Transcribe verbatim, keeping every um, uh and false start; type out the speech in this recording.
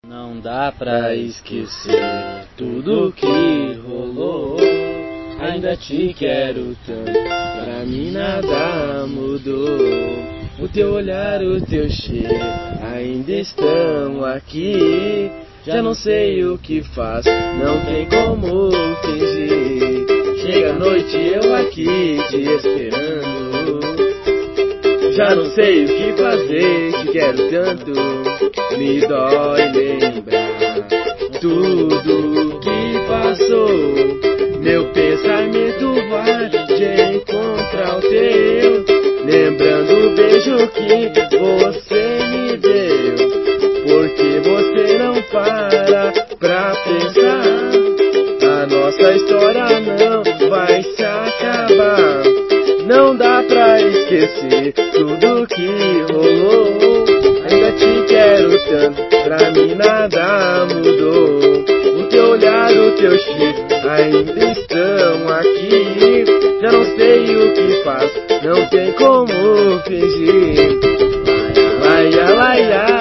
Não dá pra esquecer tudo que rolou. Ainda te quero tanto, pra mim nada mudou. O teu olhar, o teu cheiro ainda estão aqui. Já não sei o que faço, não tem como fingir. Chega a noite eu aqui te esperando. Já não sei o que fazer, te quero tanto. Me dói lembrar tudo que passou. Meu pensamento vai de encontrar o teu, lembrando o beijo que você me deu. Porque você não para pra pensar, a nossa história não vai se acabar. Não dá pra esquecer tudo que rolou. Ainda te quero tanto, pra mim nada mudou. O teu olhar, o teu cheiro ainda estão aqui. Já não sei o que faço, não tem como fingir. Laia, laia, laia.